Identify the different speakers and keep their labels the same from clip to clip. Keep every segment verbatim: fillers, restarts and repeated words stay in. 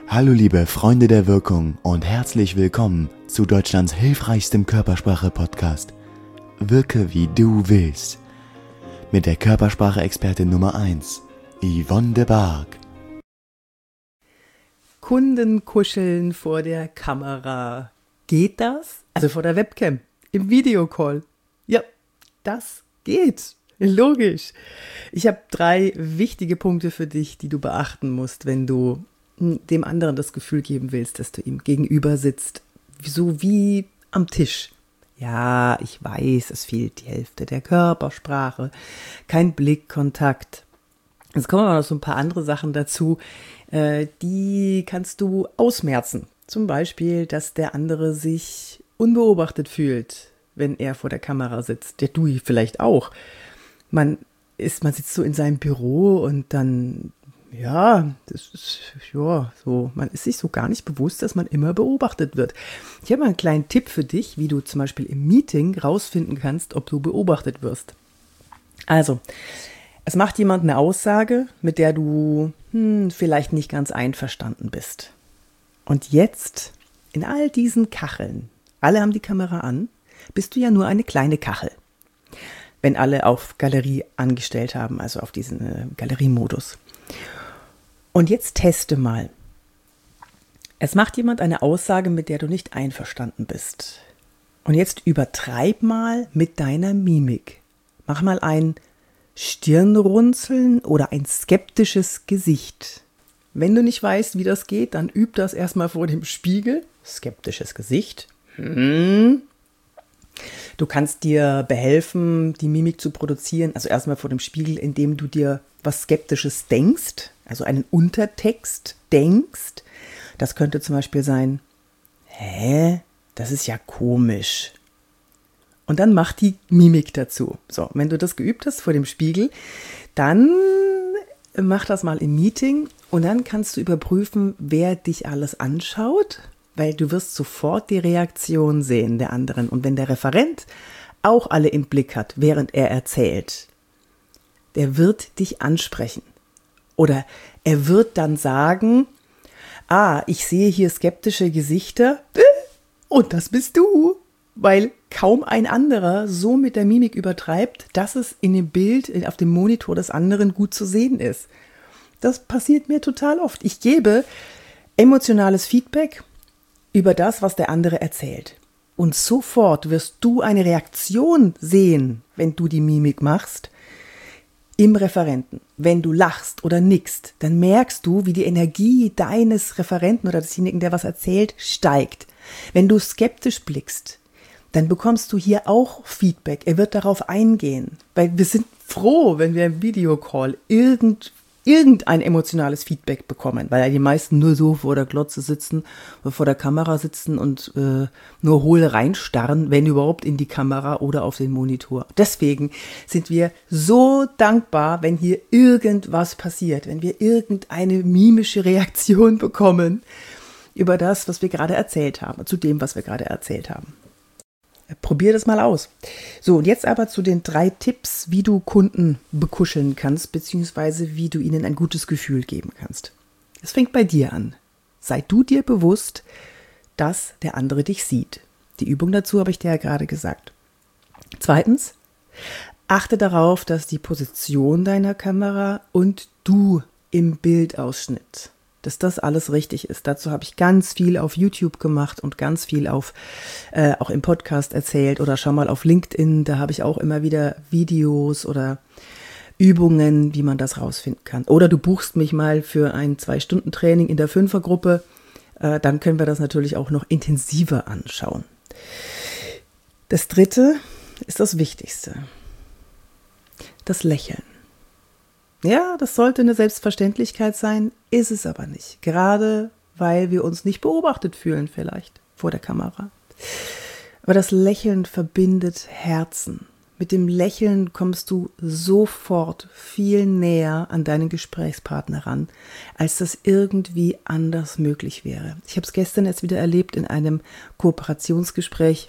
Speaker 1: Hallo liebe Freunde der Wirkung und herzlich willkommen zu Deutschlands hilfreichstem Körpersprache-Podcast. Wirke wie du willst. Mit der Körpersprache-Expertin Nummer eins, Yvonne de Barg.
Speaker 2: Kunden kuscheln vor der Kamera. Geht das? Also vor der Webcam, im Videocall. Ja, das geht. Logisch. Ich habe drei wichtige Punkte für dich, die du beachten musst, wenn du dem anderen das Gefühl geben willst, dass du ihm gegenüber sitzt, so wie am Tisch. Ja, ich weiß, es fehlt die Hälfte der Körpersprache, kein Blickkontakt. Jetzt kommen aber noch so ein paar andere Sachen dazu, äh, die kannst du ausmerzen. Zum Beispiel, dass der andere sich unbeobachtet fühlt, wenn er vor der Kamera sitzt. Ja, du vielleicht auch. Man ist, man sitzt so in seinem Büro und dann, ja, das ist, ja, so, man ist sich so gar nicht bewusst, dass man immer beobachtet wird. Ich habe mal einen kleinen Tipp für dich, wie du zum Beispiel im Meeting rausfinden kannst, ob du beobachtet wirst. Also, es macht jemand eine Aussage, mit der du hm, vielleicht nicht ganz einverstanden bist. Und jetzt, in all diesen Kacheln, alle haben die Kamera an, bist du ja nur eine kleine Kachel. Wenn alle auf Galerie angestellt haben, also auf diesen äh, Galeriemodus. Und jetzt teste mal. Es macht jemand eine Aussage, mit der du nicht einverstanden bist. Und jetzt übertreib mal mit deiner Mimik. Mach mal ein Stirnrunzeln oder ein skeptisches Gesicht. Wenn du nicht weißt, wie das geht, dann üb das erstmal vor dem Spiegel. Skeptisches Gesicht. Hm. Du kannst dir behelfen, die Mimik zu produzieren, also erstmal vor dem Spiegel, indem du dir was Skeptisches denkst, also einen Untertext denkst. Das könnte zum Beispiel sein, hä, das ist ja komisch. Und dann mach die Mimik dazu. So, wenn du das geübt hast vor dem Spiegel, dann mach das mal im Meeting und dann kannst du überprüfen, wer dich alles anschaut. Weil du wirst sofort die Reaktion sehen der anderen. Und wenn der Referent auch alle im Blick hat, während er erzählt, der wird dich ansprechen. Oder er wird dann sagen, ah, ich sehe hier skeptische Gesichter und das bist du. Weil kaum ein anderer so mit der Mimik übertreibt, dass es in dem Bild, auf dem Monitor des anderen gut zu sehen ist. Das passiert mir total oft. Ich gebe emotionales Feedback über das, was der andere erzählt. Und sofort wirst du eine Reaktion sehen, wenn du die Mimik machst, im Referenten. Wenn du lachst oder nickst, dann merkst du, wie die Energie deines Referenten oder desjenigen, der was erzählt, steigt. Wenn du skeptisch blickst, dann bekommst du hier auch Feedback. Er wird darauf eingehen, weil wir sind froh, wenn wir im Videocall irgend irgendein emotionales Feedback bekommen, weil ja die meisten nur so vor der Glotze sitzen, vor der Kamera sitzen und äh, nur hohl reinstarren, wenn überhaupt in die Kamera oder auf den Monitor. Deswegen sind wir so dankbar, wenn hier irgendwas passiert, wenn wir irgendeine mimische Reaktion bekommen über das, was wir gerade erzählt haben, zu dem, was wir gerade erzählt haben. Probier das mal aus. So, und jetzt aber zu den drei Tipps, wie du Kunden bekuscheln kannst, beziehungsweise wie du ihnen ein gutes Gefühl geben kannst. Es fängt bei dir an. Sei du dir bewusst, dass der andere dich sieht. Die Übung dazu habe ich dir ja gerade gesagt. Zweitens, achte darauf, dass die Position deiner Kamera und du im Bildausschnitt, dass das alles richtig ist. Dazu habe ich ganz viel auf YouTube gemacht und ganz viel auf äh, auch im Podcast erzählt oder schau mal auf LinkedIn, da habe ich auch immer wieder Videos oder Übungen, wie man das rausfinden kann. Oder du buchst mich mal für ein Zwei-Stunden-Training in der Fünfergruppe, äh, dann können wir das natürlich auch noch intensiver anschauen. Das Dritte ist das Wichtigste. Das Lächeln. Ja, das sollte eine Selbstverständlichkeit sein, ist es aber nicht. Gerade weil wir uns nicht beobachtet fühlen vielleicht vor der Kamera. Aber das Lächeln verbindet Herzen. Mit dem Lächeln kommst du sofort viel näher an deinen Gesprächspartner ran, als das irgendwie anders möglich wäre. Ich habe es gestern jetzt wieder erlebt in einem Kooperationsgespräch.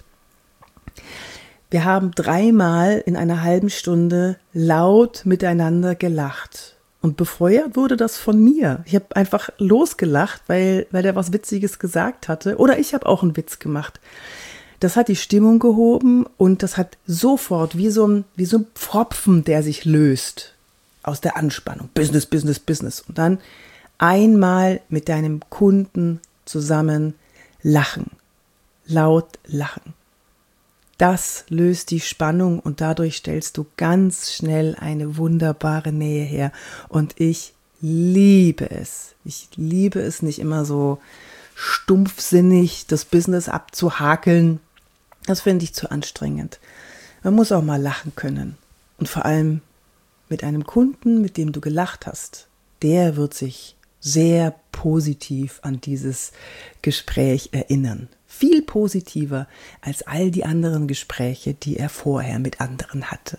Speaker 2: Wir haben dreimal in einer halben Stunde laut miteinander gelacht. Und befeuert wurde das von mir. Ich habe einfach losgelacht, weil, weil der was Witziges gesagt hatte. Oder ich habe auch einen Witz gemacht. Das hat die Stimmung gehoben und das hat sofort wie so ein, wie so ein Pfropfen, der sich löst aus der Anspannung. Business, Business, Business. Und dann einmal mit deinem Kunden zusammen lachen. Laut lachen. Das löst die Spannung und dadurch stellst du ganz schnell eine wunderbare Nähe her. Und ich liebe es. Ich liebe es nicht immer so stumpfsinnig, das Business abzuhakeln. Das finde ich zu anstrengend. Man muss auch mal lachen können. Und vor allem mit einem Kunden, mit dem du gelacht hast, der wird sich sehr positiv an dieses Gespräch erinnern. Viel positiver als all die anderen Gespräche, die er vorher mit anderen hatte.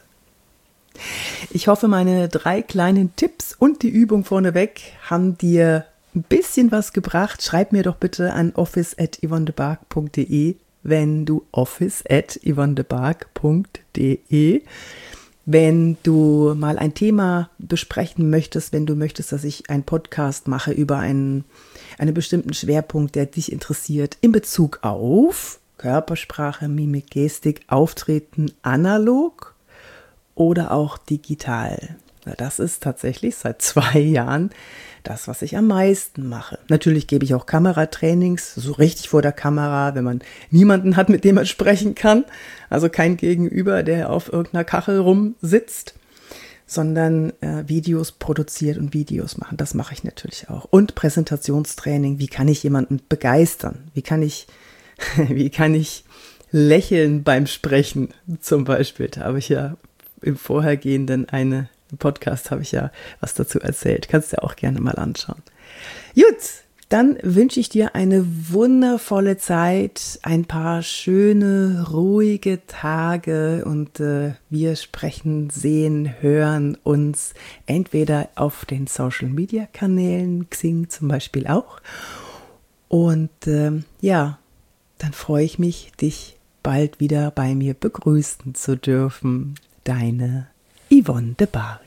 Speaker 2: Ich hoffe, meine drei kleinen Tipps und die Übung vorneweg haben dir ein bisschen was gebracht. Schreib mir doch bitte an office at yvonnebark punkt de, wenn du office at yvonnebark punkt de, wenn du mal ein Thema besprechen möchtest, wenn du möchtest, dass ich einen Podcast mache über einen, einen bestimmten Schwerpunkt, der dich interessiert, in Bezug auf Körpersprache, Mimik, Gestik, Auftreten analog oder auch digital. Das ist tatsächlich seit zwei Jahren das, was ich am meisten mache. Natürlich gebe ich auch Kameratrainings, so richtig vor der Kamera, wenn man niemanden hat, mit dem man sprechen kann. Also kein Gegenüber, der auf irgendeiner Kachel rumsitzt, sondern äh, Videos produziert und Videos machen. Das mache ich natürlich auch. Und Präsentationstraining. Wie kann ich jemanden begeistern? Wie kann ich, wie kann ich lächeln beim Sprechen zum Beispiel? Da habe ich ja im Vorhergehenden eine Im Podcast habe ich ja was dazu erzählt. Kannst du dir auch gerne mal anschauen. Gut, dann wünsche ich dir eine wundervolle Zeit, ein paar schöne, ruhige Tage und äh, wir sprechen, sehen, hören uns entweder auf den Social-Media-Kanälen, Xing zum Beispiel auch. Und äh, ja, dann freue ich mich, dich bald wieder bei mir begrüßen zu dürfen. Deine Yvonne de Bark.